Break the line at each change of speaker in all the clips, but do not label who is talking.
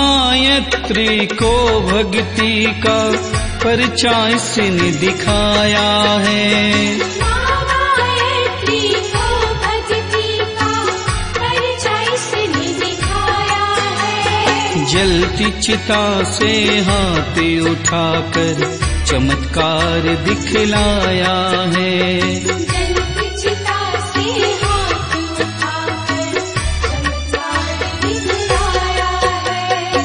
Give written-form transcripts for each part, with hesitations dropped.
गायत्री को भक्ति का परिचय इसने दिखाया है।
गायत्री को भक्ति का परिचय इसने दिखाया है।
जलती चिता से हाथ उठाकर चमत्कार दिखलाया है।
जलती चिता से हाथ उठाकर चमत्कार दिखलाया है।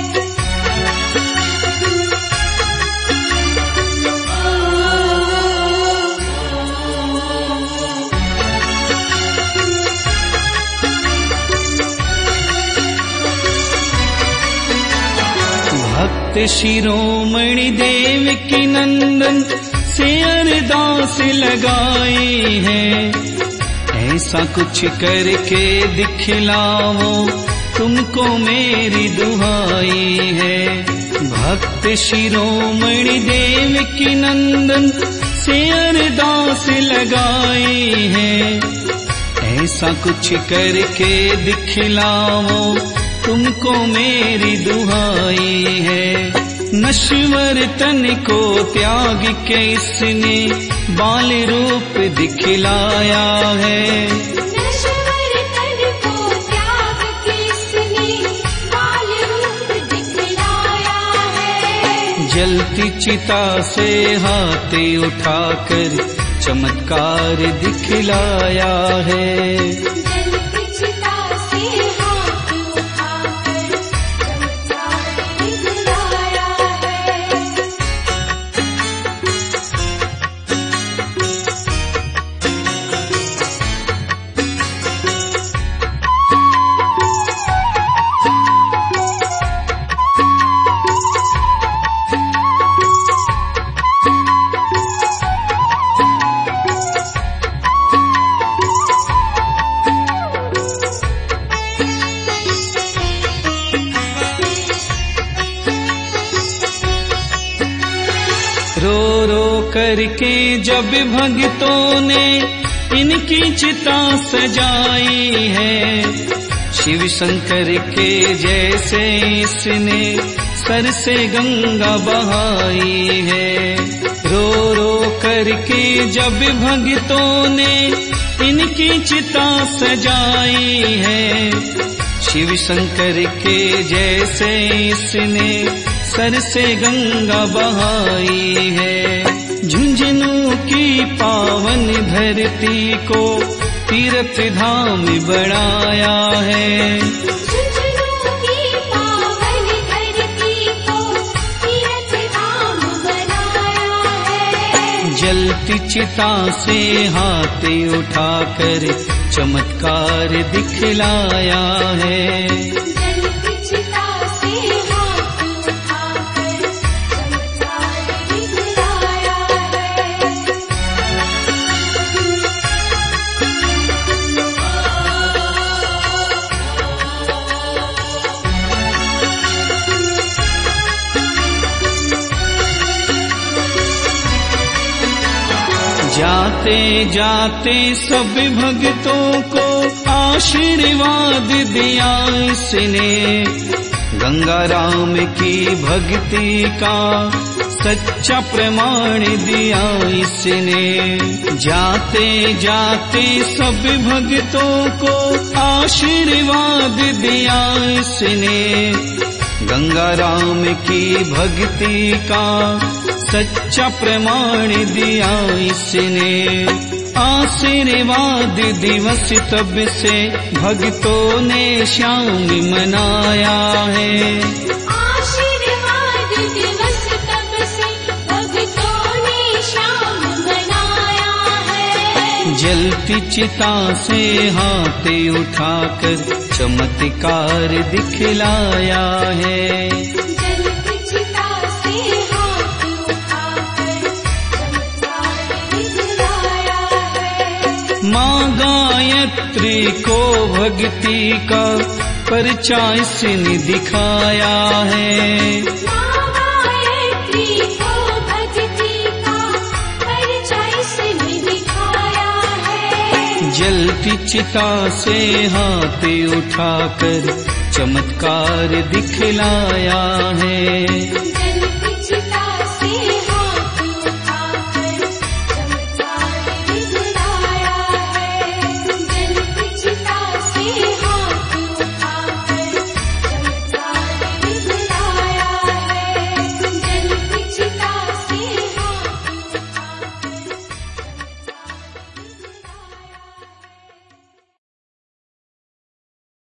भक्त शिरोमणि देव की नंदन से अरदास लगाए हैं। ऐसा कुछ करके दिखलाओ तुमको मेरी दुहाई है। भक्त शिरोमणि देव की नंदन से अरदास लगाए हैं। ऐसा कुछ करके दिखलाओ तुमको मेरी दुहाई है। नश्वर तन को त्याग के इसने बाल रूप दिखलाया है।
नश्वर तन को त्याग के इसने बाल रूप दिखलाया है।
जलती चिता से हाथ उठाकर चमत्कार दिखलाया है।
जलती चिता से हाथ उठाकर चमत्कार दिखलाया है।
रो रो करके जब भक्तों ने इनकी चिता सजाई है। शिव शंकर के जैसे इसने सर से गंगा बहाई है। रो रो करके जब भक्तों ने इनकी चिता सजाई है। शिव शंकर के जैसे इसने सर से गंगा बहाई है। झुंझुनू की पावन धरती को तीर्थ धाम बनाया है।
झुंझुनू की पावन धरती को तीर्थ धाम बनाया है।
जलती चिता से हाथ उठाकर चमत्कार दिखलाया है।
जलती चिता से हाथ उठाकर चमत्कार दिखलाया है।
जाते जाते सब भक्तों को आशीर्वाद दिया इसने। गंगा राम की भक्ति का सच्चा प्रमाण दिया इसने। जाते जाते सब भक्तों को आशीर्वाद दिया इसने। गंगा राम की भक्ति का सच्चा प्रमाण दिया इसने। आशीर्वाद दिवस तब से भक्तों ने श्याम मनाया है।
आशीर्वाद दिवस तब से भक्तों ने श्याम मनाया है।
जलती चिता से हाथ उठाकर चमत्कार दिखलाया है।
जलती चिता से हाथ उठाकर चमत्कार दिखलाया है।
माँ गायत्री को भक्ति का परिचय इसने दिखाया है।
गायत्री को भक्ति का परिचय इसने दिखाया है।
जलती की चिता से हाथ उठाकर चमत्कार दिखलाया है।